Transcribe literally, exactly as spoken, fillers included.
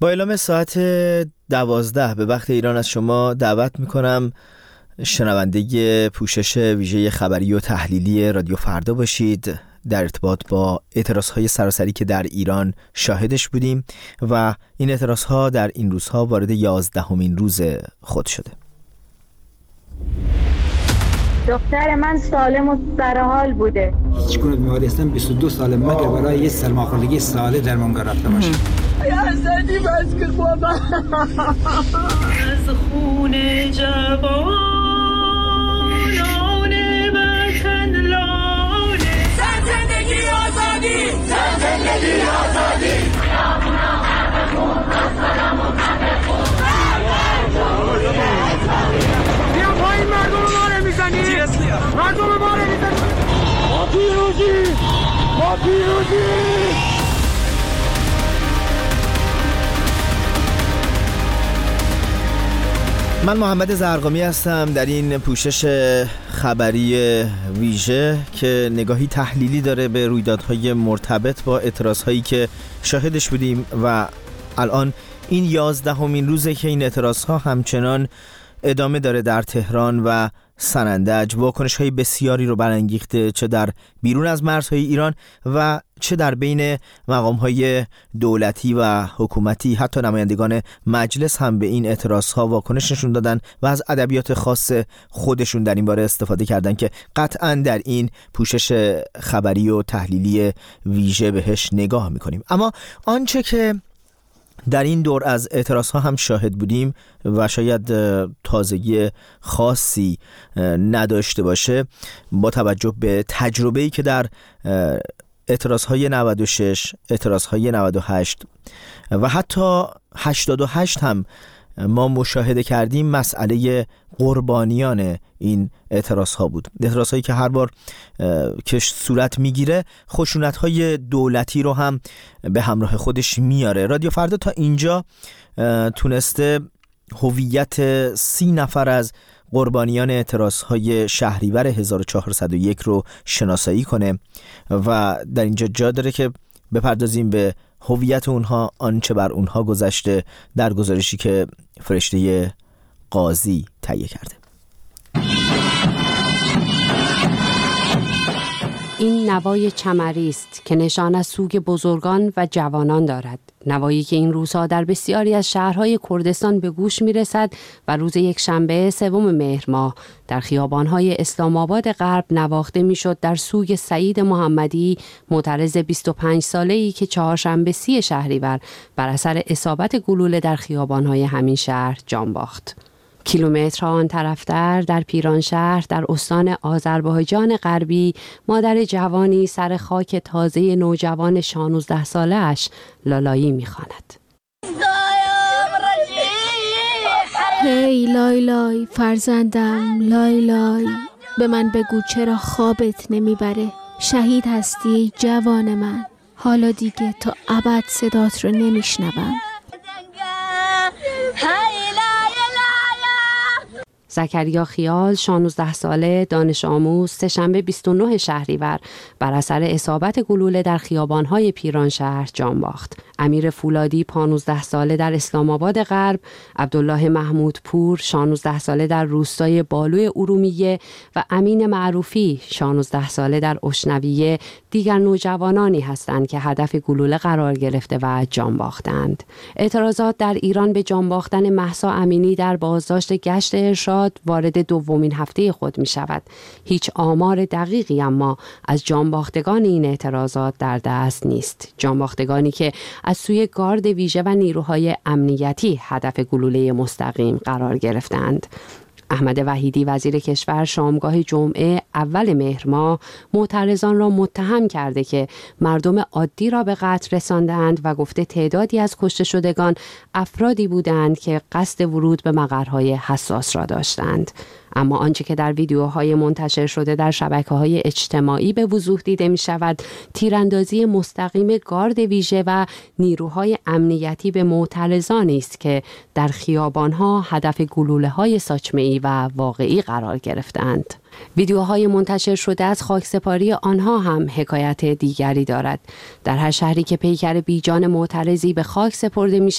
با اعلام ساعت دوازده به وقت ایران از شما دعوت میکنم شنونده پوشش ویژه خبری و تحلیلی رادیو فردا باشید در ارتباط با اعتراضهای سراسری که در ایران شاهدش بودیم و این اعتراضها در این روزها وارد یازدهمین روز خود شده. دختر من سالم و سرحال بوده. هیچ گونه بیماری هستم بیست و دو سال مگه برای یه سرماخوردگی ساله درمانگاه رفته باشم. یزدی بس که بابا از خون جوانان وطن لاله سر زندگی آزادی سر زندگی آزادی خیابونا غرق خون بسرم و غرق خون بیا پایین مردم ما رو میزنی مردم ما رو میزنی ما پیروزی ما پیروزی. من محمد زرقامی هستم در این پوشش خبری ویژه که نگاهی تحلیلی داره به رویدادهای مرتبط با اعتراضهایی که شاهدش بودیم و الان این یازدهمین روزه که این اعتراضها همچنان ادامه داره در تهران و سنندج. واکنش‌های بسیاری رو برانگیخته، چه در بیرون از مرزهای ایران و چه در بین مقام‌های دولتی و حکومتی. حتی نمایندگان مجلس هم به این اعتراضها واکنش نشون دادن و از ادبیات خاص خودشون در این باره استفاده کردن که قطعاً در این پوشش خبری و تحلیلی ویژه بهش نگاه می‌کنیم. اما آنچه که در این دور از اعتراضها هم شاهد بودیم و شاید تازگی خاصی نداشته باشه با توجه به تجربه‌ای که در اعتراضهای نود و شش، اعتراضهای نود و هشت و حتی هشتاد و هشت هم ما مشاهده کردیم، مسئله قربانیان این اعتراضها بود. اعتراضهایی که هر بار که صورت میگیره خشونت‌های دولتی رو هم به همراه خودش میاره. رادیو فردا تا اینجا تونسته هویت سی نفر از قربانیان اعتراضهای شهریور هزار و چهارصد و یک رو شناسایی کنه و در اینجا جا داره که بپردازیم به هویت اونها، آنچه بر اونها گذشته در گزارشی که فرشته قاضی تهیه کرده. این نوای چمری است که نشان از سوگ بزرگان و جوانان دارد. نوایی که این روزها در بسیاری از شهرهای کردستان به گوش میرسد و روز یک شنبه سوم مهر ماه در خیابانهای اسلام آباد غرب نواخته میشد در سوگ سعید محمدی، معترض بیست و پنج ساله‌ای که چهارشنبه سی شهریور بر اثر اصابت گلوله در خیابانهای همین شهر جان باخت. کیلومترها آن طرفتر در پیرانشهر در استان آذربایجان غربی مادر جوانی سر خاک تازه نوجوان شانزده ساله اش لالایی می‌خواند. هی لای لای فرزندم، لای لای، به من بگو چرا خوابت نمیبره؟ شهید هستی جوان من، حالا دیگه تا ابد صدات رو نمیشنوم. زکریا خیال شانزده ساله دانش آموز سه‌شنبه بیست و نه شهریور بر اثر اصابت گلوله در خیابان‌های پیرانشهر جان باخت. امیر فولادی پانزده ساله در اسلام آباد غرب، عبدالله محمود پور شانزده ساله در روستای بالوی ارومیه و امین معروفی شانزده ساله در اشنویه دیگر نوجوانانی هستند که هدف گلوله قرار گرفته و جان باختند. اعتراضات در ایران به جان باختن مهسا امینی در بازداشت گشت ارشاد وارد دومین هفته خود می شود. هیچ آمار دقیقی اما از جان باختگان این اعتراضات در دست نیست. جان باختگانی که از سوی گارد ویژه و نیروهای امنیتی هدف گلوله مستقیم قرار گرفتند. احمد وحیدی وزیر کشور شامگاه جمعه اول مهر ماه معترضان را متهم کرده که مردم عادی را به قتل رساندند و گفته تعدادی از کشته شدگان افرادی بودند که قصد ورود به مقرهای حساس را داشتند. اما آنچه که در ویدیوهای منتشر شده در شبکه‌های اجتماعی به وضوح دیده می شود تیراندازی مستقیم گارد ویژه و نیروهای امنیتی به معترضانی است که در خیابان‌ها هدف گلوله‌های ساچمه‌ای و واقعی قرار گرفتند. ویدیوهای منتشر شده از خاکسپاری آنها هم حکایت دیگری دارد. در هر شهری که پیکر بیجان معترضی به خاک سپرده می